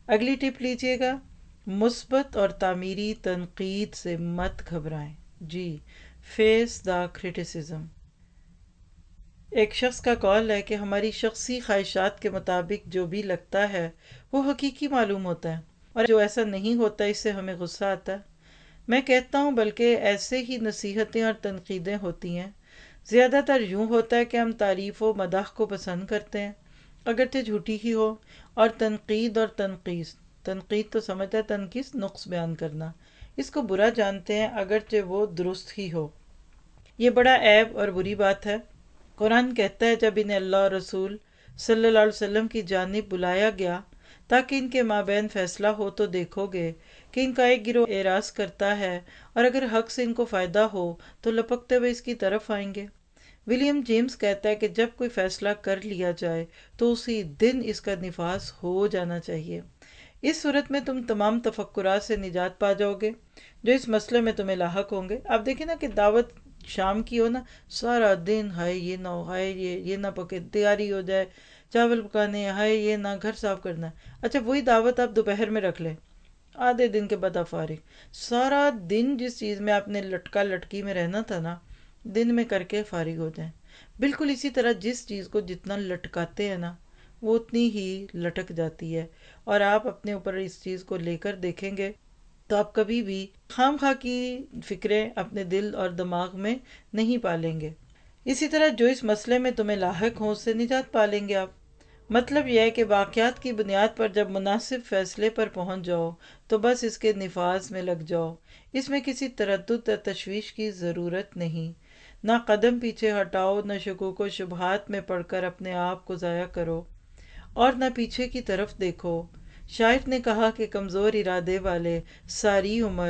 اگلی ٹپ لیجئے گا، مثبت اور تعمیری تنقید سے مت گھبرائیں. جی، فیس دا کرٹیسزم. ایک شخص کا قول ہے کہ ہماری شخصی خواہشات کے مطابق جو بھی لگتا ہے وہ حقیقی معلوم ہوتا ہے، اور جو ایسا نہیں ہوتا اس سے ہمیں غصہ آتا ہے. میں کہتا ہوں بلکہ ایسے ہی نصیحتیں اور تنقیدیں ہوتی ہیں. زیادہ تر یوں ہوتا ہے کہ ہم تعریف و مداح کو پسند کرتے ہیں اگرچہ جھوٹی ہی ہو، اور تنقید اور تنقیص، تنقید تو سمجھتا ہے، تنقیص نقص بیان کرنا، اس کو برا جانتے ہیں اگرچہ وہ درست ہی ہو. یہ بڑا عیب اور بری بات ہے. قرآن کہتا ہے جب انہیں اللہ اور رسول صلی اللہ علیہ وسلم کی جانب بلایا گیا تاکہ ان کے مابین فیصلہ ہو تو دیکھو گے کہ ان کا ایک گروہ اعراض کرتا ہے، اور اگر حق سے ان کو فائدہ ہو تو لپکتے ہوئے اس کی طرف آئیں گے. ولیم جیمز کہتا ہے کہ جب کوئی فیصلہ کر لیا جائے تو اسی دن اس کا نفاذ ہو جانا چاہیے. اس صورت میں تم تمام تفکرات سے نجات پا جاؤ گے جو اس مسئلے میں تمہیں لاحق ہوں گے. آپ دیکھیں نا کہ دعوت شام کی ہو نا، سارا دن ہائے یہ نہ ہو، ہائے یہ نہ پکے، تیاری ہو جائے، چاول پکانے ہیں، ہائے یہ نہ، گھر صاف کرنا ہے. اچھا وہی دعوت آپ دوپہر میں رکھ لیں، آدھے دن کے بعد آپ فارغ. سارا دن جس چیز میں آپ نے لٹکا لٹکی میں رہنا تھا نا، دن میں کر کے فارغ ہو جائیں. بالکل اسی طرح جس چیز کو جتنا لٹکاتے ہیں نا وہ اتنی ہی لٹک جاتی ہے، اور آپ اپنے اوپر اس چیز کو لے کر دیکھیں گے تو آپ کبھی بھی خام خواہ کی فکریں اپنے دل اور دماغ میں نہیں پالیں گے. اسی طرح جو اس مسئلے میں تمہیں لاحق ہوں اس سے نجات پالیں گے آپ. مطلب یہ ہے کہ واقعات کی بنیاد پر جب مناسب فیصلے پر پہنچ جاؤ تو بس اس کے نفاذ میں لگ جاؤ. اس میں کسی تردد یا تشویش کی ضرورت نہیں. نہ قدم پیچھے ہٹاؤ، نہ شکوک و شبہات میں پڑھ کر اپنے آپ کو ضائع کرو، اور نہ پیچھے کی طرف دیکھو. شاعر نے کہا کہ کمزور ارادے والے ساری عمر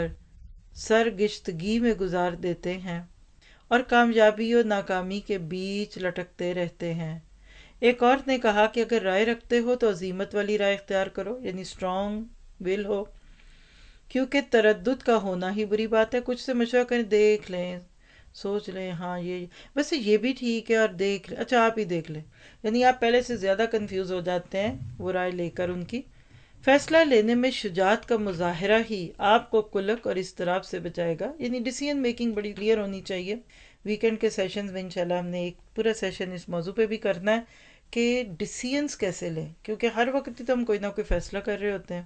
سرگشتگی میں گزار دیتے ہیں اور کامیابی و ناکامی کے بیچ لٹکتے رہتے ہیں. ایک اور نے کہا کہ اگر رائے رکھتے ہو تو عزیمت والی رائے اختیار کرو، یعنی اسٹرانگ ول ہو، کیونکہ تردد کا ہونا ہی بری بات ہے. کچھ سے مشورہ کریں، دیکھ لیں، سوچ لیں، ہاں یہ ویسے یہ بھی ٹھیک ہے، اور دیکھ لیں، اچھا آپ ہی دیکھ لیں. یعنی آپ پہلے سے زیادہ کنفیوز ہو جاتے ہیں وہ رائے لے کر ان کی. فیصلہ لینے میں شجاعت کا مظاہرہ ہی آپ کو قلق اور اضطراب سے بچائے گا. یعنی ڈیسیژن میکنگ بڑی کلیئر ہونی چاہیے. ویکنڈ کے سیشنز میں انشاءاللہ ہم نے ایک پورا سیشن اس موضوع پہ بھی کرنا ہے کہ ڈیسیژنز کیسے لیں، کیونکہ ہر وقت ہی تو ہم کوئی نہ کوئی فیصلہ کر رہے ہوتے ہیں.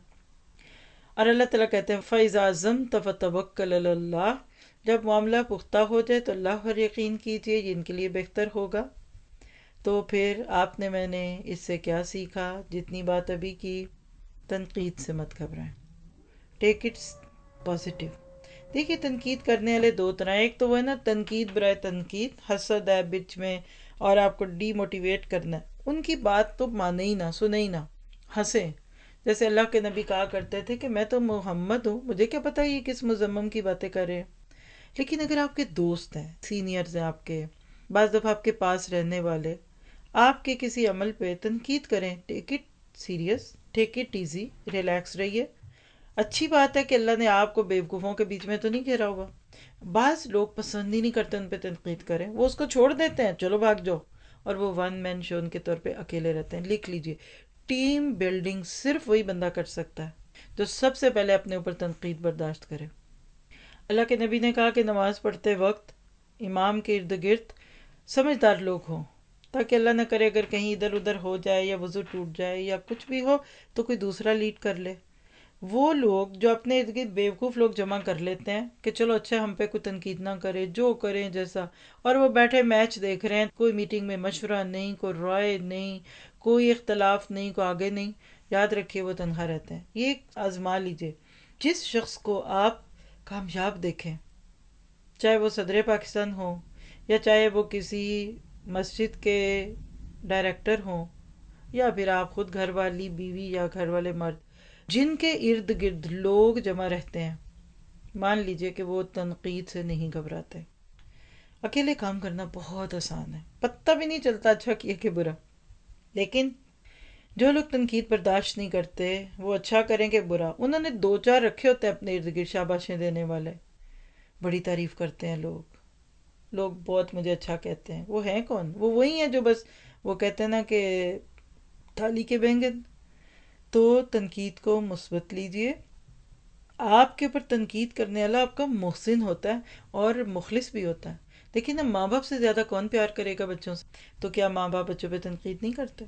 اور اللہ تعالیٰ کہتے ہیں فَإِذَا عَزَمْتَ فَتَوَكَّلْ عَلَى اللَّهِ، جب معاملہ پختہ ہو جائے تو اللہ پر یقین کیجئے، یہ ان کے لیے بہتر ہوگا. تو پھر میں نے اس سے کیا سیکھا؟ جتنی بات ابھی کی، تنقید سے مت گھبرائیں، ٹیک اٹس پازیٹیو. دیکھیے تنقید کرنے والے دو طرح، ایک تو وہ ہے نا تنقید برائے تنقید، حسد ہے بچ میں اور آپ کو ڈی موٹیویٹ کرنا ہے. ان کی بات تو مانے ہی نہ، سنے ہی نہ، ہنسیں. جیسے اللہ کے نبی کہا کرتے تھے کہ میں تو محمد ہوں، مجھے کیا پتا یہ کس مذمم کی باتیں کر رہے ہیں. لیکن اگر آپ کے دوست ہیں، سینئرز ہیں آپ کے، بعض دفعہ آپ کے پاس رہنے والے، آپ کے کسی عمل پہ تنقید کریں، take it serious, take it easy, relax رہیے. اچھی بات ہے کہ اللہ نے آپ کو بیوقوفوں کے بیچ میں تو نہیں گھیرا ہوگا. بعض لوگ پسند ہی نہیں کرتے ان پہ تنقید کریں، وہ اس کو چھوڑ دیتے ہیں، چلو بھاگ جاؤ، اور وہ ون مین شو کے طور پہ اکیلے رہتے ہیں. لکھ لیجئے، ٹیم بیلڈنگ صرف وہی بندہ کر سکتا ہے جو سب سے پہلے اپنے اوپر تنقید برداشت کرے. اللہ کے نبی نے کہا کہ نماز پڑھتے وقت امام کے ارد گرد سمجھدار لوگ ہوں، تاکہ اللہ نہ کرے اگر کہیں ادھر ادھر ہو جائے یا وضو ٹوٹ جائے یا کچھ بھی ہو تو کوئی دوسرا لیڈ کر لے. وہ لوگ جو اپنے ارد گرد بیوقوف لوگ جمع کر لیتے ہیں کہ چلو اچھا ہم پہ کوئی تنقید نہ کرے، جو کریں جیسا، اور وہ بیٹھے میچ دیکھ رہے ہیں، کوئی میٹنگ میں مشورہ نہیں، کوئی رائے نہیں، کوئی اختلاف نہیں، کوئی آگے نہیں، یاد رکھیے وہ تنہا رہتے ہیں. یہ آزما لیجئے. جس شخص کو آپ کامیاب دیکھیں، چاہے وہ صدر پاکستان ہو یا چاہے وہ کسی مسجد کے ڈائریکٹر ہوں، یا پھر آپ خود گھر والی بیوی یا گھر والے مرد، جن کے ارد گرد لوگ جمع رہتے ہیں، مان لیجئے کہ وہ تنقید سے نہیں گھبراتے. اکیلے کام کرنا بہت آسان ہے، پتہ بھی نہیں چلتا اچھا کیا کہ برا. لیکن جو لوگ تنقید برداشت نہیں کرتے وہ اچھا کریں کہ برا، انہوں نے دو چار رکھے ہوتے ہیں اپنے ارد گرد شاباشیں دینے والے، بڑی تعریف کرتے ہیں لوگ بہت مجھے اچھا کہتے ہیں. وہ ہیں کون؟ وہ وہی ہیں جو بس وہ کہتے ہیں نا کہ تھالی کے بینگن تو تنقید کو مثبت لیجئے. آپ کے اوپر تنقید کرنے والا آپ کا محسن ہوتا ہے اور مخلص بھی ہوتا ہے. دیکھیں نا، ماں باپ سے زیادہ کون پیار کرے گا بچوں سے؟ تو کیا ماں باپ بچوں پہ تنقید نہیں کرتے؟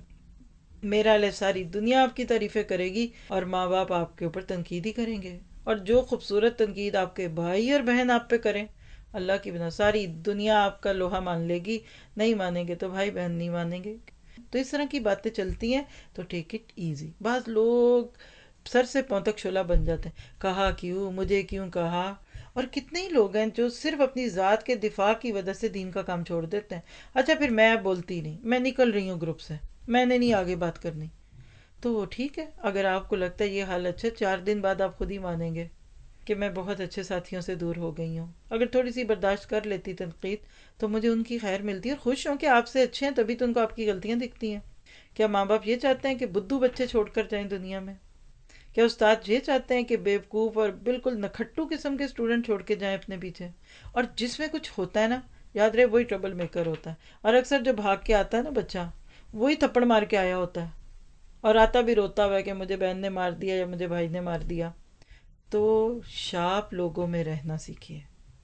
میرا علیہ ساری دنیا آپ کی تعریفیں کرے گی اور ماں باپ آپ کے اوپر تنقید ہی کریں گے. اور جو خوبصورت تنقید آپ کے بھائی اور بہن آپ پہ کریں، اللہ کی بنا ساری دنیا آپ کا لوہا مان لے گی. نہیں مانیں گے تو بھائی بہن نہیں مانیں گے. تو اس طرح کی باتیں چلتی ہیں. تو ٹیک اٹ ایزی. بعض لوگ سر سے پاؤں تک شعلہ بن جاتے ہیں، کہا کیوں، مجھے کیوں کہا. اور کتنے ہی لوگ ہیں جو صرف اپنی ذات کے دفاع کی وجہ سے دین کا کام چھوڑ دیتے ہیں. اچھا پھر میں بولتی نہیں، میں نکل رہی ہوں گروپ سے، میں نے نہیں آگے بات کرنی. تو ٹھیک ہے، اگر آپ کو لگتا ہے یہ حال اچھا، 4 دن بعد آپ خود ہی مانیں گے کہ میں بہت اچھے ساتھیوں سے دور ہو گئی ہوں. اگر تھوڑی سی برداشت کر لیتی تنقید تو مجھے ان کی خیر ملتی ہے، اور خوش ہوں کہ آپ سے اچھے ہیں، تبھی تو ان کو آپ کی غلطیاں دکھتی ہیں. کیا ماں باپ یہ چاہتے ہیں کہ بدھو بچے چھوڑ کر جائیں دنیا میں؟ کیا استاد یہ چاہتے ہیں کہ بیوقوف اور بالکل نکھٹو قسم کے اسٹوڈنٹ چھوڑ کے جائیں اپنے پیچھے؟ اور جس میں کچھ ہوتا ہے نا، یاد رہے وہی ٹربل میکر ہوتا ہے. اور اکثر جو بھاگ کے آتا ہے نا بچہ، وہی تھپڑ مار کے آیا ہوتا ہے، اور آتا بھی روتا ہوا ہے کہ مجھے بہن نے مار دیا یا مجھے بھائی نے مار دیا. تو شارپ لوگوں میں رہنا سیکھیے.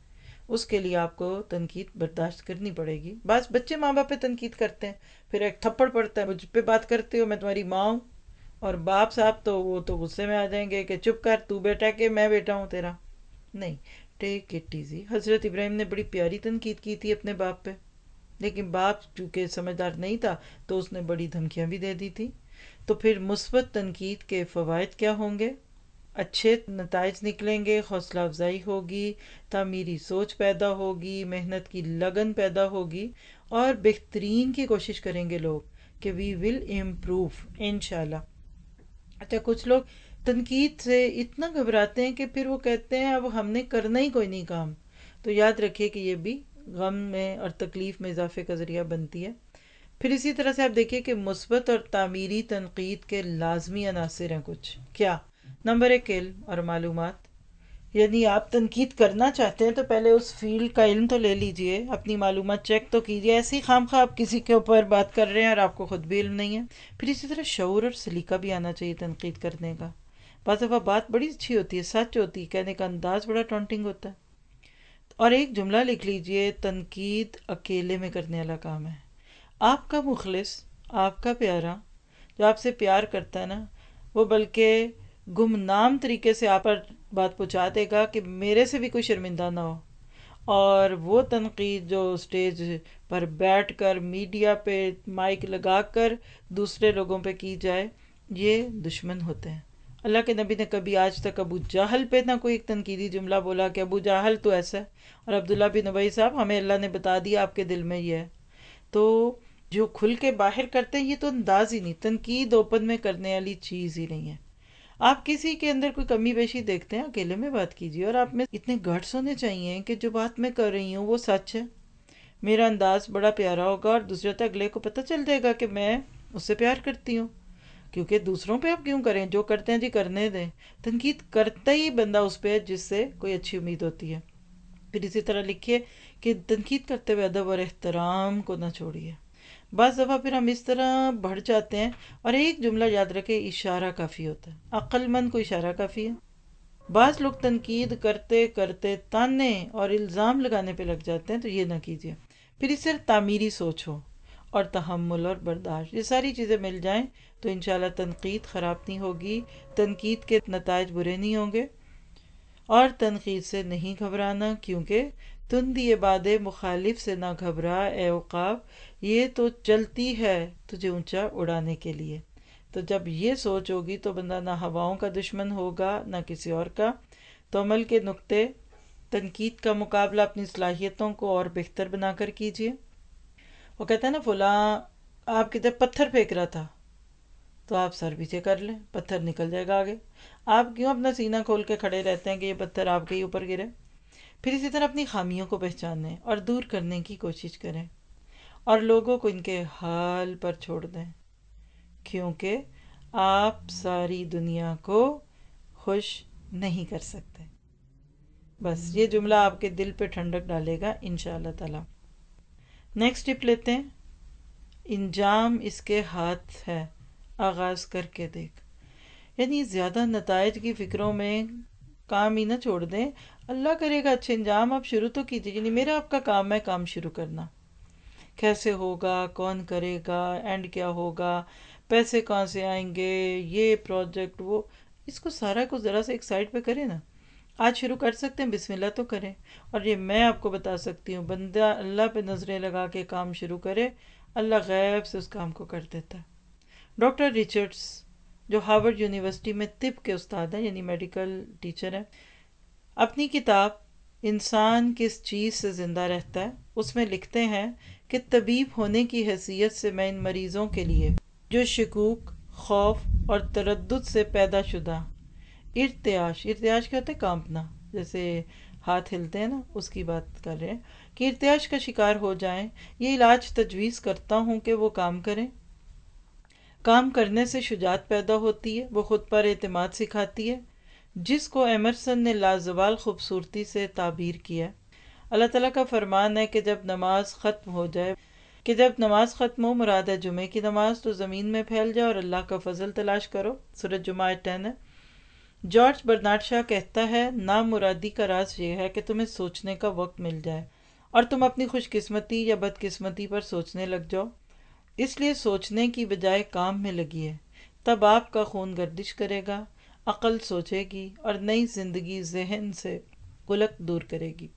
اس کے لیے آپ کو تنقید برداشت کرنی پڑے گی. بعض بچے ماں باپ پہ تنقید کرتے ہیں، پھر ایک تھپڑ پڑتا ہے، مجھ پہ بات کرتے ہو، میں تمہاری ماں ہوں. اور باپ صاحب تو وہ تو غصے میں آ جائیں گے کہ چپ کر، تو بیٹا کہ میں بیٹا ہوں تیرا. نہیں، ٹیک اٹ ایزی. حضرت ابراہیم نے بڑی پیاری تنقید کی تھی اپنے باپ پہ، لیکن باپ چونکہ سمجھدار نہیں تھا تو اس نے بڑی دھمکیاں بھی دے دی تھی. تو پھر مثبت تنقید کے فوائد کیا ہوں گے؟ اچھے نتائج نکلیں گے، حوصلہ افزائی ہوگی، تعمیری سوچ پیدا ہوگی، محنت کی لگن پیدا ہوگی، اور بہترین کی کوشش کریں گے لوگ کہ وی ول امپروو انشاءاللہ. اچھا کچھ لوگ تنقید سے اتنا گھبراتے ہیں کہ پھر وہ کہتے ہیں اب ہم نے کرنا ہی کوئی نہیں کام. تو یاد رکھیے کہ یہ بھی غم میں اور تکلیف میں اضافے کا ذریعہ بنتی ہے. پھر اسی طرح سے آپ دیکھیے کہ مثبت اور تعمیری تنقید کے لازمی عناصر ہیں کچھ. کیا؟ نمبر 1، علم اور معلومات. یعنی آپ تنقید کرنا چاہتے ہیں تو پہلے اس فیلڈ کا علم تو لے لیجئے، اپنی معلومات چیک تو کیجئے. ایسے ہی خام خواہ آپ کسی کے اوپر بات کر رہے ہیں اور آپ کو خود بھی علم نہیں ہے. پھر اسی طرح شعور اور سلیقہ بھی آنا چاہیے تنقید کرنے کا. بعض دفعہ بات بڑی اچھی ہوتی ہے، سچ ہوتی ہے، کہنے کا انداز بڑا ٹونٹنگ ہوتا ہے. اور ایک جملہ لکھ لیجئے، تنقید اکیلے میں کرنے والا کام ہے. آپ کا مخلص، آپ کا پیارا جو آپ سے پیار کرتا ہے نا، وہ بلکہ گمنام طریقے سے آپ پر بات پہنچا دے گا کہ میرے سے بھی کوئی شرمندہ نہ ہو. اور وہ تنقید جو اسٹیج پر بیٹھ کر میڈیا پہ مائک لگا کر دوسرے لوگوں پہ کی جائے، یہ دشمن ہوتے ہیں. اللہ کے نبی نے کبھی آج تک ابو جہل پہ نہ کوئی ایک تنقیدی جملہ بولا کہ ابو جہل تو ایسا ہے. اور عبداللہ بن ابی صاحب، ہمیں اللہ نے بتا دیا آپ کے دل میں یہ ہے. تو جو کھل کے باہر کرتے ہیں یہ تو انداز ہی نہیں، تنقید اوپن میں کرنے والی چیز ہی نہیں ہے. آپ کسی کے اندر کوئی کمی بیشی دیکھتے ہیں، اکیلے میں بات کیجیے. اور آپ میں اتنے گٹس ہونے چاہیے کہ جو بات میں کر رہی ہوں وہ سچ ہے، میرا انداز بڑا پیارا ہوگا اور دوسرے تک اگلے کو پتہ چل جائے گا کہ میں اس سے پیار کرتی ہوں. کیونکہ دوسروں پہ آپ کیوں کریں، جو کرتے ہیں جی کرنے دیں. تنقید کرتا ہی بندہ اس پہ جس سے کوئی اچھی امید ہوتی ہے. پھر اسی طرح لکھیے کہ تنقید کرتے ہوئے ادب اور احترام کو نہ چھوڑیے. بعض دفعہ پھر ہم اس طرح بڑھ جاتے ہیں. اور ایک جملہ یاد رکھے، اشارہ کافی ہوتا ہے، عقل مند کو اشارہ کافی ہے. بعض لوگ تنقید کرتے کرتے تانے اور الزام لگانے پہ لگ جاتے ہیں، تو یہ نہ کیجیے. پھر اس سے تعمیری سوچ ہو اور تحمل اور برداشت، یہ ساری چیزیں مل جائیں تو انشاءاللہ تنقید خراب نہیں ہوگی، تنقید کے نتائج برے نہیں ہوں گے. اور تنقید سے نہیں گھبرانا، کیونکہ تندی باد مخالف سے نہ گھبرا اے عقاب، یہ تو چلتی ہے تجھے اونچا اڑانے کے لیے. تو جب یہ سوچ ہوگی تو بندہ نہ ہواؤں کا دشمن ہوگا نہ کسی اور کا. تو عمل کے نقطے، تنقید کا مقابلہ اپنی صلاحیتوں کو اور بہتر بنا کر کیجیے. وہ کہتا ہے نا فلاں آپ کی طرف پتھر پھینک رہا تھا، تو آپ سر پیچھے کر لیں، پتھر نکل جائے گا آگے. آپ کیوں اپنا سینہ کھول کے کھڑے رہتے ہیں کہ یہ پتھر آپ کے ہی اوپر گرے؟ پھر اسی طرح اپنی خامیوں کو پہچانیں اور دور کرنے کی کوشش کریں، اور لوگوں کو ان کے حال پر چھوڑ دیں، کیونکہ آپ ساری دنیا کو خوش نہیں کر سکتے. بس یہ جملہ آپ کے دل پہ ٹھنڈک ڈالے گا انشاءاللہ تعالی. نیکسٹ ٹپ لیتے ہیں، انجام اس کے ہاتھ ہے، آغاز کر کے دیکھ. یعنی زیادہ نتائج کی فکروں میں کام ہی نہ چھوڑ دیں، اللہ کرے گا اچھے انجام، آپ شروع تو کیجیے. یعنی میرا آپ کا کام ہے کام شروع کرنا، کیسے ہوگا، کون کرے گا، اینڈ کیا ہوگا، پیسے کہاں سے آئیں گے، یہ پروجیکٹ وہ، اس کو سارا کو ذرا سے ایک سائڈ پہ کریں نا. آج شروع کر سکتے ہیں، بسم اللہ تو کریں. اور یہ میں آپ کو بتا سکتی ہوں، بندہ اللہ پہ نظریں لگا کے کام شروع کرے، اللہ غیب سے اس کام کو کر دیتا ہے. ڈاکٹر ریچرڈس جو ہارورڈ یونیورسٹی میں طب کے استاد ہیں، یعنی میڈیکل ٹیچر ہیں، اپنی کتاب انسان کس چیز سے زندہ رہتا ہے اس میں لکھتے ہیں کہ طبیب ہونے کی حیثیت سے میں ان مریضوں کے لیے جو شکوک، خوف اور تردد سے پیدا شدہ ارتعاش، ارتعاش کیا ہوتا ہے، کانپنا، جیسے ہاتھ ہلتے ہیں نا، اس کی بات کر رہے ہیں کہ ارتعاش کا شکار ہو جائیں، یہ علاج تجویز کرتا ہوں کہ وہ کام کریں. کام کرنے سے شجاعت پیدا ہوتی ہے، وہ خود پر اعتماد سکھاتی ہے، جس کو ایمرسن نے لازوال خوبصورتی سے تعبیر کیا. اللہ تعالیٰ کا فرمان ہے کہ جب نماز ختم ہو جائے، کہ جب نماز ختم ہو، مراد ہے جمعے کی نماز، تو زمین میں پھیل جائے اور اللہ کا فضل تلاش کرو. سورۃ جمعہ 10 ہے. جارج برنارڈ شاہ کہتا ہے نامرادی کا راز یہ ہے کہ تمہیں سوچنے کا وقت مل جائے اور تم اپنی خوش قسمتی یا بد قسمتی پر سوچنے لگ جاؤ. اس لیے سوچنے کی بجائے کام میں لگیے، تب آپ کا خون گردش کرے گا، عقل سوچے گی اور نئی زندگی ذہن سے قلق دور کرے گی.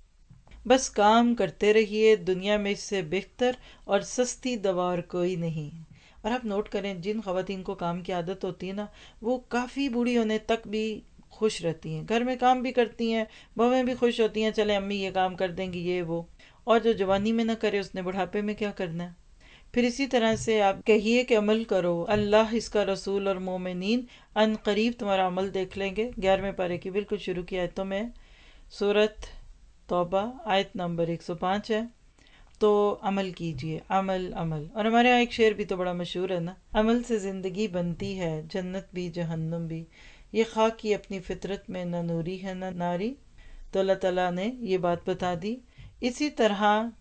بس کام کرتے رہیے، دنیا میں اس سے بہتر اور سستی دوا اور کوئی نہیں. اور آپ نوٹ کریں جن خواتین کو کام کی عادت ہوتی ہے نا، وہ کافی بوڑھی ہونے تک بھی خوش رہتی ہیں، گھر میں کام بھی کرتی ہیں، بہویں بھی خوش ہوتی ہیں، چلے امی یہ کام کر دیں گی یہ وہ. اور جو جوانی میں نہ کرے اس نے بڑھاپے میں کیا کرنا ہے. پھر اسی طرح سے آپ کہیے کہ عمل کرو، اللہ، اس کا رسول اور مومنین ان قریب تمہارا عمل دیکھ لیں گے. 11ویں پارے کی بالکل شروع کی آیتوں میں، سورۃ توبہ آیت نمبر 105 ہے. تو عمل کیجئے، عمل عمل. اور ہمارے یہاں ایک شعر بھی تو بڑا مشہور ہے نا، عمل سے زندگی بنتی ہے، جنت بھی جہنم بھی، یہ خاک کی اپنی فطرت میں نہ نوری ہے نہ ناری. تو اللہ تعالیٰ نے یہ بات بتا دی. اسی طرح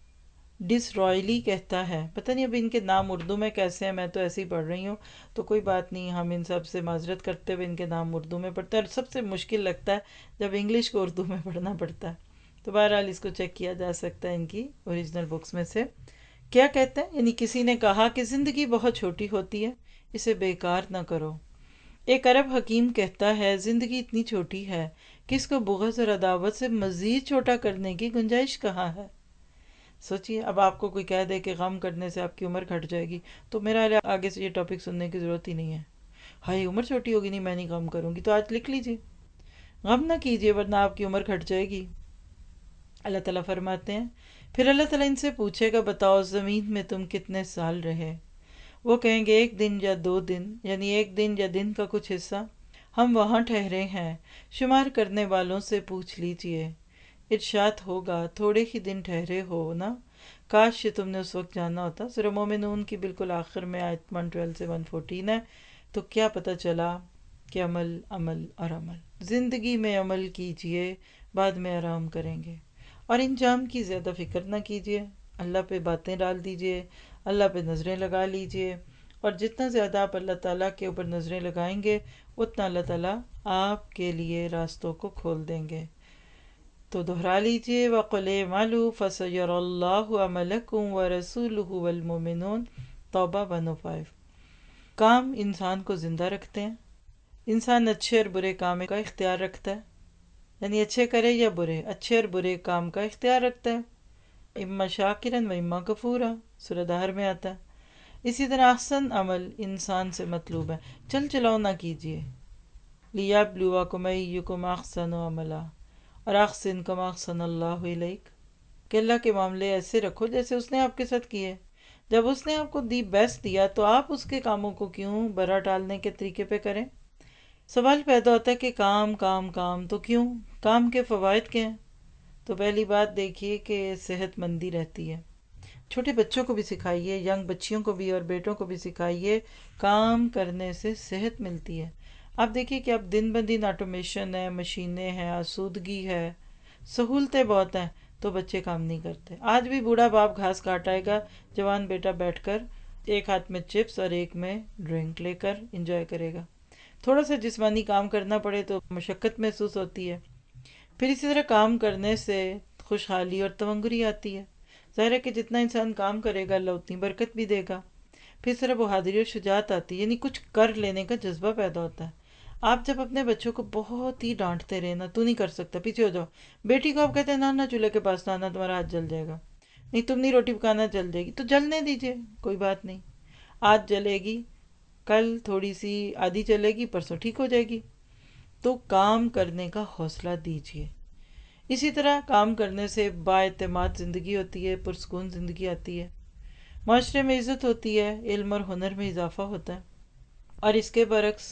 ڈس رائلی کہتا ہے، پتہ نہیں اب ان کے نام اردو میں کیسے ہیں، میں تو ایسے ہی پڑھ رہی ہوں، تو کوئی بات نہیں، ہم ان سب سے معذرت کرتے ہوئے ان کے نام اردو میں پڑھتے ہیں. اور سب سے مشکل لگتا ہے جب انگلش کو اردو میں پڑھنا پڑتا ہے. تو بہرحال اس کو چیک کیا جا سکتا ہے ان کی اوریجنل بکس میں سے. کیا کہتے ہیں، یعنی کسی نے کہا کہ زندگی بہت چھوٹی ہوتی ہے، اسے بیکار نہ کرو. ایک عرب حکیم کہتا ہے زندگی اتنی چھوٹی ہے کہ اس کو بغض اور عداوت سے مزید چھوٹا کرنے کی گنجائش کہاں ہے. سوچیے اب آپ کو کوئی کہہ دے کہ غم کرنے سے آپ کی عمر گھٹ جائے گی، تو میرا آگے سے یہ ٹاپک سننے کی ضرورت ہی نہیں ہے. ہائی عمر چھوٹی ہوگی، نہیں میں نہیں غم کروں گی، تو آج لکھ لیجیے غم نہ کیجیے ورنہ آپ کی عمر گھٹ جائے گی. اللہ تعالیٰ فرماتے ہیں پھر اللہ تعالیٰ ان سے پوچھے گا بتاؤ زمین میں تم کتنے سال رہے. وہ کہیں گے 1 دن یا 2 دن، یعنی 1 دن یا دن کا کچھ حصہ. ہم وہاں ٹھہرے ہیں، شمار کرنے والوں سے پوچھ لیجئے. ارشاد ہوگا تھوڑے ہی دن ٹھہرے ہو نا، کاش تم نے اس وقت جانا ہوتا. سورہ مومنون کی بالکل آخر میں آیت 112 سے 114 ہے. تو کیا پتہ چلا کہ عمل عمل اور عمل. زندگی میں عمل کیجئے، بعد میں آرام کریں گے. اور انجام کی زیادہ فکر نہ کیجئے، اللہ پہ باتیں ڈال دیجئے، اللہ پہ نظریں لگا لیجئے. اور جتنا زیادہ آپ اللہ تعالیٰ کے اوپر نظریں لگائیں گے اتنا اللہ تعالیٰ آپ کے لیے راستوں کو کھول دیں گے. تو دہرا لیجئے وَقُلِ اعْمَلُوا فَسَيَرَى اللَّهُ عَمَلَكُمْ وَرَسُولُهُ وَالْمُؤْمِنُونَ. توبہ 105. کام انسان کو زندہ رکھتے ہیں. انسان اچھے اور برے کام کا اختیار رکھتا ہے، یعنی اچھے کرے یا برے، اچھے اور برے کام کا اختیار رکھتا ہے. اما شاکرن و اما کفورا، سورہ دہر میں آتا ہے. اسی طرح احسن عمل انسان سے مطلوب ہے، چل چلاؤ نہ کیجیے. لیبلوکم ایکم احسن عملا اور احسن کما احسن اللہ الیک، کہ اللہ کے معاملے ایسے رکھو جیسے اس نے آپ کے ساتھ کیے. جب اس نے آپ کو دی بیسٹ دیا تو آپ اس کے کاموں کو کیوں برا ٹالنے کے طریقے پہ کریں. سوال پیدا ہوتا ہے کہ کام کام کام تو کیوں، کام کے فوائد کیا ہیں. تو پہلی بات دیکھیے کہ صحت مندی رہتی ہے. چھوٹے بچوں کو بھی سکھائیے، ینگ بچیوں کو بھی اور بیٹوں کو بھی سکھائیے، کام کرنے سے صحت ملتی ہے. آپ دیکھیے کہ اب دن بدن آٹومیشن ہے، مشینیں ہیں، آسودگی ہے، سہولتیں بہت ہیں، تو بچے کام نہیں کرتے. آج بھی بوڑھا باپ گھاس کاٹ آئے گا، جوان بیٹا بیٹھ کر ایک ہاتھ میں چپس اور ایک میں ڈرنک لے کر انجوائے کرے گا. تھوڑا سا جسمانی کام کرنا پڑے تو مشقت محسوس ہوتی ہے. پھر اسی طرح کام کرنے سے خوشحالی اور تونگری آتی ہے. ظاہر ہے کہ جتنا انسان کام کرے گا اللہ اتنی برکت بھی دے گا. پھر اس طرح بہادری اور شجاعت آتی ہے، یعنی کچھ کر لینے کا جذبہ پیدا ہوتا ہے. آپ جب اپنے بچوں کو بہت ہی ڈانٹتے رہے نا، تو نہیں کر سکتا، پیچھے ہو جاؤ. بیٹی کو آپ کہتے ہیں نانا چولہے کے پاس نانا تمہارا ہاتھ جل جائے گا، نہیں تم نہیں روٹی پکانا جل جائے گی، تو جلنے دیجیے، کوئی بات نہیں. آج جلے گی، کل تھوڑی سی آدھی چلے گی، پرسوں ٹھیک ہو جائے گی. تو کام کرنے کا حوصلہ دیجیے. اسی طرح کام کرنے سے بااعتماد زندگی ہوتی ہے، پرسکون زندگی آتی ہے، معاشرے میں عزت ہوتی ہے، علم اور ہنر میں اضافہ ہوتا ہے. اور اس کے برعکس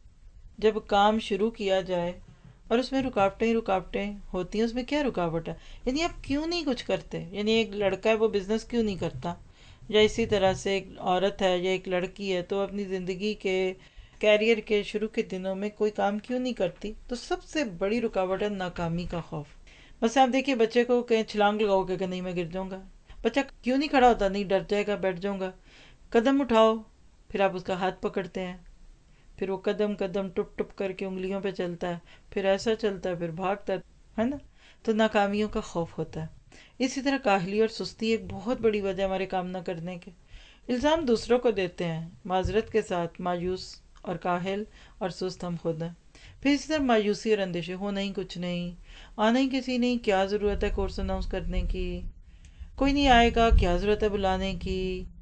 جب کام شروع کیا جائے اور اس میں رکاوٹیں ہی رکاوٹیں ہوتی ہیں، اس میں کیا رکاوٹ ہے؟ یعنی آپ کیوں نہیں کچھ کرتے؟ یعنی ایک لڑکا ہے وہ بزنس کیوں نہیں کرتا، یا اسی طرح سے ایک عورت ہے یا ایک لڑکی ہے تو اپنی زندگی کے کیریئر کے شروع کے دنوں میں کوئی کام کیوں نہیں کرتی؟ تو سب سے بڑی رکاوٹ ہے ناکامی کا خوف. بس آپ دیکھیے بچے کو کہیں چھلانگ لگاؤ کہ نہیں میں گر جاؤں گا، بچہ کیوں نہیں کھڑا ہوتا؟ نہیں، ڈر جائے گا، بیٹھ جاؤں گا. قدم اٹھاؤ، پھر آپ اس کا ہاتھ پکڑتے ہیں، پھر وہ قدم قدم ٹپ ٹپ کر کے انگلیوں پہ چلتا ہے، پھر ایسا چلتا ہے، پھر بھاگتا ہے نا. تو ناکامیوں کا خوف ہوتا ہے. اسی طرح کاہلی اور سستی ایک بہت بڑی وجہ ہمارے کام نہ کرنے کے. الزام دوسروں کو دیتے ہیں، معذرت کے ساتھ مایوس اور کاہل اور سست ہم خود ہیں. پھر اسی طرح مایوسی اور اندیشے، ہونا ہی کچھ نہیں، آنا ہی کسی نہیں، کیا ضرورت ہے کورس اناؤنس کرنے کی، کوئی نہیں آئے گا، کیا ضرورت ہے بلانے کی،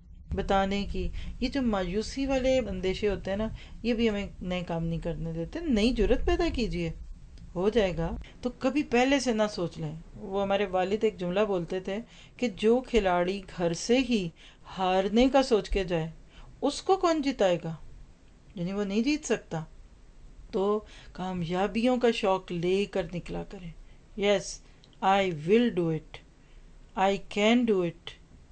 بتانے کی. یہ جو مایوسی والے اندیشے ہوتے ہیں نا، یہ بھی ہمیں نئے کام نہیں کرنے دیتے. نئی جرت پیدا کیجیے، ہو جائے گا. تو کبھی پہلے سے نہ سوچ لیں. وہ ہمارے والد ایک جملہ بولتے تھے کہ جو کھلاڑی گھر سے ہی ہارنے کا سوچ کے جائے اس کو کون جتائے گا، یعنی وہ نہیں جیت سکتا. تو کامیابیوں کا شوق لے کر نکلا کریں. Yes, I will do it, I can do it,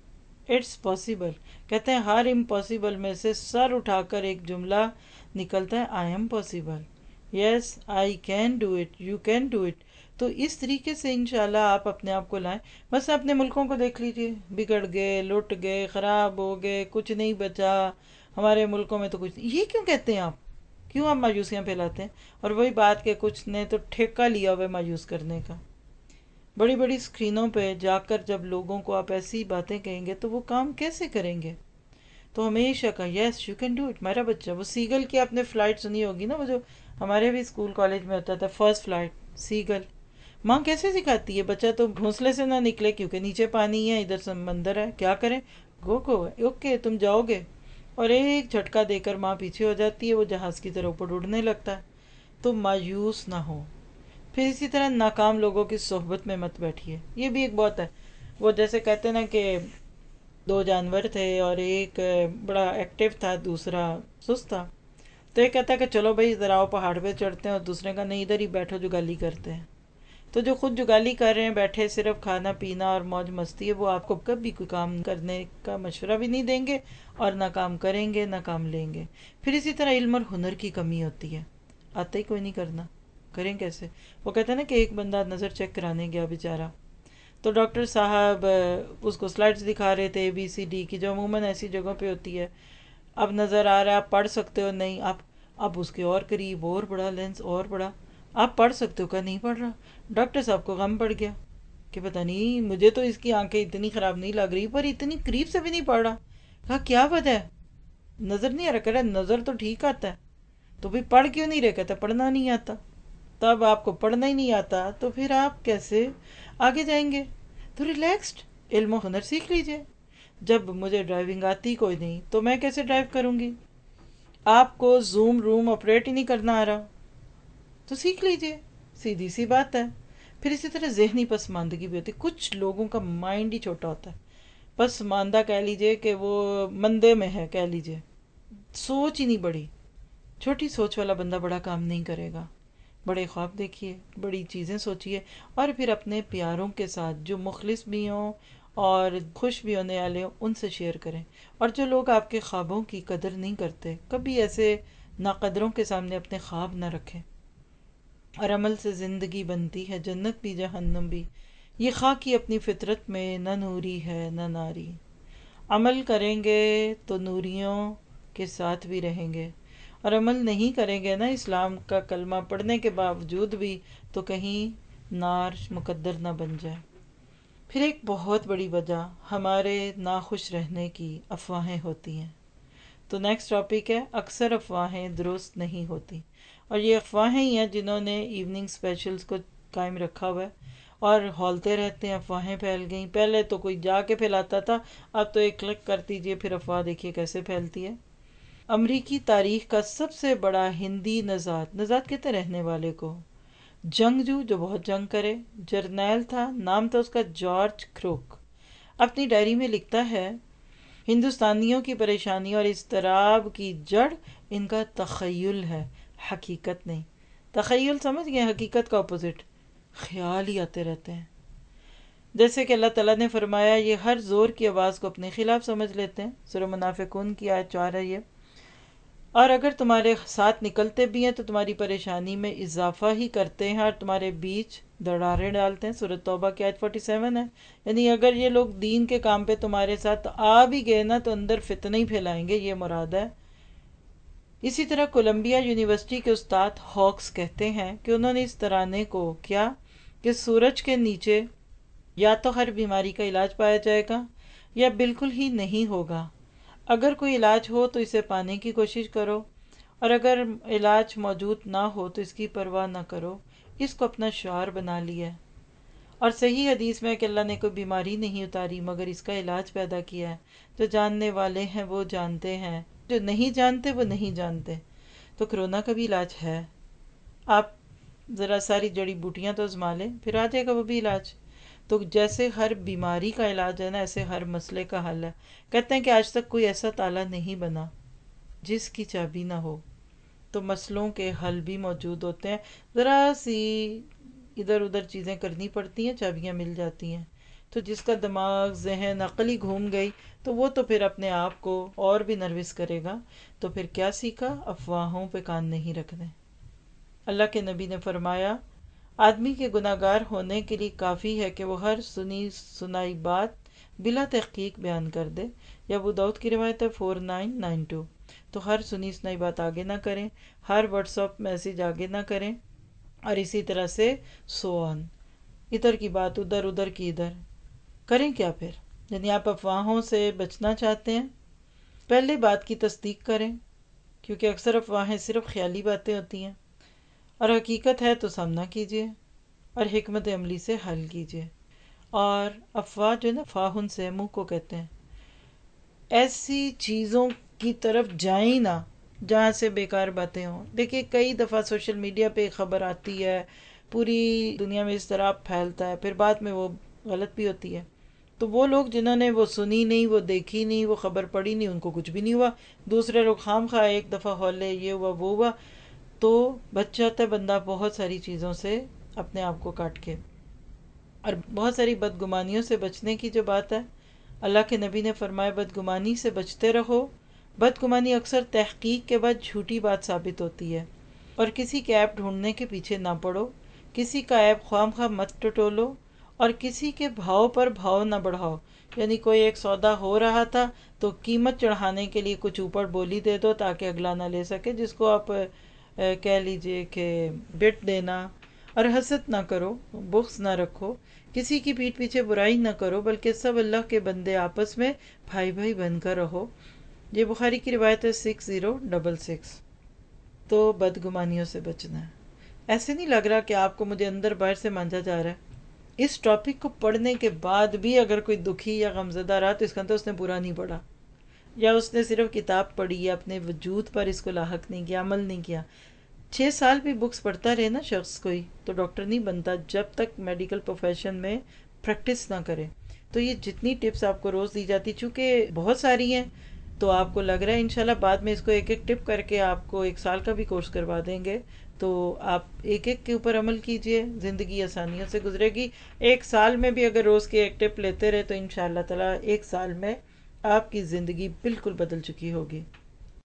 it's possible. کہتے ہیں ہر امپاسبل میں سے سر اٹھا کر ایک جملہ نکلتا ہے، I am possible. Yes, I can do it, you can do it. تو اس طریقے سے انشاءاللہ آپ اپنے آپ کو لائیں. بس اپنے ملکوں کو دیکھ لیجئے، بگڑ گئے، لٹ گئے، خراب ہو گئے، کچھ نہیں بچا. ہمارے ملکوں میں تو کچھ نہیں. یہ کیوں کہتے ہیں آپ؟ کیوں آپ مایوسیاں پھیلاتے ہیں؟ اور وہی بات کہ کچھ نے تو ٹھیکہ لیا ہوا ہے مایوس کرنے کا. بڑی بڑی اسکرینوں پہ جا کر جب لوگوں کو آپ ایسی باتیں کہیں گے تو وہ کام کیسے کریں گے؟ تو ہمیشہ کا yes you can do it. میرا بچہ، وہ سیگل کی آپ نے فلائٹ سنی ہوگی نا، وہ جو ہمارے بھی اسکول کالج میں ہوتا تھا، فرسٹ فلائٹ سیگل. ماں کیسے سکھاتی ہے؟ بچہ تو گھونسلے سے نہ نکلے کیونکہ نیچے پانی ہے، ادھر سمندر ہے، کیا کریں؟ گو گو اوکے تم جاؤ گے. اور ایک جھٹکا دے کر ماں پیچھے ہو جاتی ہے، وہ جہاز کی طرح اوپر اڑنے لگتا ہے. تو مایوس نہ ہو. پھر اسی طرح ناکام لوگوں کی صحبت میں مت بیٹھیے. یہ بھی ایک بہت ہے. وہ جیسے کہتے ہیں نا کہ دو جانور تھے اور ایک بڑا ایکٹیو تھا، دوسرا سست تھا. تو یہ کہتا ہے کہ چلو بھائی ذرا آؤ پہاڑ پہ چڑھتے ہیں، اور دوسرے کا نہیں ادھر ہی بیٹھو جگالی کرتے ہیں. تو جو خود جگالی کر رہے ہیں بیٹھے صرف کھانا پینا اور موج مستی ہے، وہ آپ کو کبھی کوئی کام کرنے کا مشورہ بھی نہیں دیں گے، اور نہ کام کریں گے نہ کام لیں گے. پھر اسی طرح علم اور ہنر کی کمی ہوتی ہے، آتا ہی کوئی نہیں کرنا، کریں کیسے؟ وہ کہتے ہیں نا کہ ایک بندہ نظر چیک کرانے گیا بیچارہ، تو ڈاکٹر صاحب اس کو سلائڈز دکھا رہے تھے ABCD کی، جو عموماً ایسی جگہوں پہ ہوتی ہے. اب نظر آ رہا ہے آپ پڑھ سکتے ہو، نہیں آپ اب اس کے اور قریب اور بڑا لینس اور بڑا، آپ پڑھ سکتے ہو، کہا نہیں پڑھ رہا. ڈاکٹر صاحب کو غم پڑ گیا کہ پتہ نہیں، مجھے تو اس کی آنکھیں اتنی خراب نہیں لگ رہی، پر اتنی قریب سے بھی نہیں پڑھ رہا. کہا کیا وجہ ہے؟ نظر نہیں آ رہا؟ کہہ رہا نظر تو ٹھیک آتا ہے. تو بھی پڑھ کیوں نہیں رہے؟ کہتا پڑھنا نہیں آتا. تب آپ کو پڑھنا ہی نہیں آتا تو پھر آپ کیسے آگے جائیں گے؟ تو ریلیکسڈ علم و ہنر سیکھ لیجئے. جب مجھے ڈرائیونگ آتی کوئی نہیں تو میں کیسے ڈرائیو کروں گی؟ آپ کو زوم روم آپریٹ ہی نہیں کرنا آ رہا تو سیکھ لیجئے، سیدھی سی بات ہے. پھر اسی طرح ذہنی پسماندگی بھی ہوتی ہے. کچھ لوگوں کا مائنڈ ہی چھوٹا ہوتا ہے، پسماندہ کہہ لیجئے کہ وہ مندے میں ہے، کہہ لیجئے سوچ ہی نہیں بڑی. چھوٹی سوچ والا بندہ بڑا کام نہیں کرے گا. بڑے خواب دیکھیے، بڑی چیزیں سوچیے، اور پھر اپنے پیاروں کے ساتھ جو مخلص بھی ہوں اور خوش بھی ہونے والے ہوں ان سے شیئر کریں. اور جو لوگ آپ کے خوابوں کی قدر نہیں کرتے، کبھی ایسے ناقدروں کے سامنے اپنے خواب نہ رکھیں. اور عمل سے زندگی بنتی ہے، جنت بھی جہنم بھی. یہ خاکی اپنی فطرت میں نہ نوری ہے نہ ناری. عمل کریں گے تو نوریوں کے ساتھ بھی رہیں گے، اور عمل نہیں کریں گے نا اسلام کا کلمہ پڑھنے کے باوجود بھی، تو کہیں نار مقدر نہ بن جائے۔ پھر ایک بہت بڑی وجہ ہمارے ناخوش رہنے کی افواہیں ہوتی ہیں۔ تو نیکسٹ ٹاپک ہے، اکثر افواہیں درست نہیں ہوتی، اور یہ افواہیں ہی ہیں جنہوں نے ایوننگ اسپیشلز کو قائم رکھا ہوا ہے اور ہولتے رہتے ہیں۔ افواہیں پھیل گئیں، پہلے تو کوئی جا کے پھیلاتا تھا، اب تو ایک کلک کر دیجئے پھر افواہ دیکھیے کیسے پھیلتی ہے۔ امریکی تاریخ کا سب سے بڑا ہندی نژاد کہتے رہنے والے کو، جنگجو جو بہت جنگ کرے، جرنیل تھا، نام تھا اس کا جارج کروک، اپنی ڈائری میں لکھتا ہے، ہندوستانیوں کی پریشانی اور اضطراب کی جڑ ان کا تخیل ہے، حقیقت نہیں۔ تخیل سمجھ گئے؟ حقیقت کا اپوزٹ، خیال ہی آتے رہتے ہیں۔ جیسے کہ اللہ تعالیٰ نے فرمایا، یہ ہر زور کی آواز کو اپنے خلاف سمجھ لیتے ہیں، سورہ منافقون کی آیت 4 ہے یہ۔ اور اگر تمہارے ساتھ نکلتے بھی ہیں تو تمہاری پریشانی میں اضافہ ہی کرتے ہیں اور تمہارے بیچ دراڑیں ڈالتے ہیں، سورہ توبہ کی آیت 47 ہے۔ یعنی اگر یہ لوگ دین کے کام پہ تمہارے ساتھ آ بھی گئے نا تو اندر فتنہ ہی پھیلائیں گے، یہ مراد ہے۔ اسی طرح کولمبیا یونیورسٹی کے استاد ہاکس کہتے ہیں کہ انہوں نے اس ترانے کو کیا کہ سورج کے نیچے یا تو ہر بیماری کا علاج پایا جائے گا یا بالکل ہی نہیں ہوگا۔ اگر کوئی علاج ہو تو اسے پانے کی کوشش کرو، اور اگر علاج موجود نہ ہو تو اس کی پرواہ نہ کرو، اس کو اپنا شعار بنا لیا ہے۔ اور صحیح حدیث میں کہ اللہ نے کوئی بیماری نہیں اتاری مگر اس کا علاج پیدا کیا ہے، جو جاننے والے ہیں وہ جانتے ہیں، جو نہیں جانتے وہ نہیں جانتے۔ تو کرونا کا بھی علاج ہے، آپ ذرا ساری جڑی بوٹیاں تو آزما لیں، پھر آ جائے گا وہ بھی علاج۔ تو جیسے ہر بیماری کا علاج ہے نا، ایسے ہر مسئلے کا حل ہے۔ کہتے ہیں کہ آج تک کوئی ایسا تالا نہیں بنا جس کی چابی نہ ہو، تو مسئلوں کے حل بھی موجود ہوتے ہیں، ذرا سی ادھر ادھر چیزیں کرنی پڑتی ہیں، چابیاں مل جاتی ہیں۔ تو جس کا دماغ ذہن عقل ہی گھوم گئی تو وہ تو پھر اپنے آپ کو اور بھی نروس کرے گا، تو پھر کیا سیکھا؟ افواہوں پہ کان نہیں رکھنے۔ اللہ کے نبی نے فرمایا، آدمی کے گناہ گار ہونے کے لیے کافی ہے کہ وہ ہر سنی سنائی بات بلا تحقیق بیان کر دے، یا ابو داؤد کی روایت ہے 4992۔ تو ہر سنی سنائی بات آگے نہ کریں، ہر واٹس ایپ میسج آگے نہ کریں، اور اسی طرح سے سو آن، ادھر کی بات ادھر، ادھر کی ادھر کریں۔ کیا پھر یعنی آپ افواہوں سے بچنا چاہتے ہیں، پہلے بات کی تصدیق کریں، کیونکہ اکثر افواہیں صرف خیالی باتیں ہوتی ہیں، اور حقیقت ہے تو سامنا کیجیے اور حکمت عملی سے حل کیجیے۔ اور افواہ جو ہے نا، فاہن سے منہ کو کہتے ہیں، ایسی چیزوں کی طرف جائیں نہ جہاں سے بیکار باتیں ہوں۔ دیکھیے کئی دفعہ سوشل میڈیا پہ خبر آتی ہے، پوری دنیا میں اس طرح پھیلتا ہے، پھر بعد میں وہ غلط بھی ہوتی ہے۔ تو وہ لوگ جنہوں نے وہ سنی نہیں، وہ دیکھی نہیں، وہ خبر پڑھی نہیں، ان کو کچھ بھی نہیں ہوا، دوسرے لوگ خام خواہ ایک دفعہ ہولے یہ ہوا وہ ہوا، تو بچ جاتا ہے بندہ بہت ساری چیزوں سے اپنے آپ کو کاٹ کے۔ اور بہت ساری بدگمانیوں سے بچنے کی جو بات ہے، اللہ کے نبی نے فرمایا بدگمانی سے بچتے رہو۔ بدگمانی اکثر تحقیق کے بعد جھوٹی بات ثابت ہوتی ہے۔ اور کسی کے عیب ڈھونڈنے کے پیچھے نہ پڑو، کسی کا عیب خواہ مخواہ مت ٹٹولو، اور کسی کے بھاؤ پر بھاؤ نہ بڑھاؤ۔ یعنی کوئی ایک سودا ہو رہا تھا تو قیمت چڑھانے کے لیے کچھ اوپر بولی دے دو تاکہ اگلا نہ لے سکے، جس کو آپ کہہ لیجئے کہ بٹ دینا۔ اور حسد نہ کرو، بغض نہ رکھو، کسی کی پیٹھ پیچھے برائی نہ کرو، بلکہ سب اللہ کے بندے آپس میں بھائی بھائی بن کر رہو۔ یہ بخاری کی روایت ہے 6066۔ تو بدگمانیوں سے بچنا ہے۔ ایسے نہیں لگ رہا کہ آپ کو مجھے اندر باہر سے مانجا جا رہا ہے۔ اس ٹاپک کو پڑھنے کے بعد بھی اگر کوئی دکھی یا غمزدہ رہا تو اس کا تو اس نے پورا نہیں پڑھا، یا اس نے صرف کتاب پڑھی یا اپنے وجود پر اس کو لاحق نہیں کیا، عمل نہیں کیا۔ 6 سال بھی بکس پڑھتا رہے نا شخص کوئی، تو ڈاکٹر نہیں بنتا جب تک میڈیکل پروفیشن میں پریکٹس نہ کرے۔ تو یہ جتنی ٹپس آپ کو روز دی جاتی چونکہ بہت ساری ہیں، تو آپ کو لگ رہا ہے انشاءاللہ بعد میں اس کو ایک ایک ٹپ کر کے آپ کو 1 سال کا بھی کورس کروا دیں گے، تو آپ ایک ایک کے اوپر عمل کیجئے، زندگی آسانیوں سے گزرے گی۔ 1 سال میں بھی اگر روز کی ایک ٹپ لیتے رہے تو انشاءاللہ تعالی 1 سال میں آپ کی زندگی بالکل بدل چکی ہوگی۔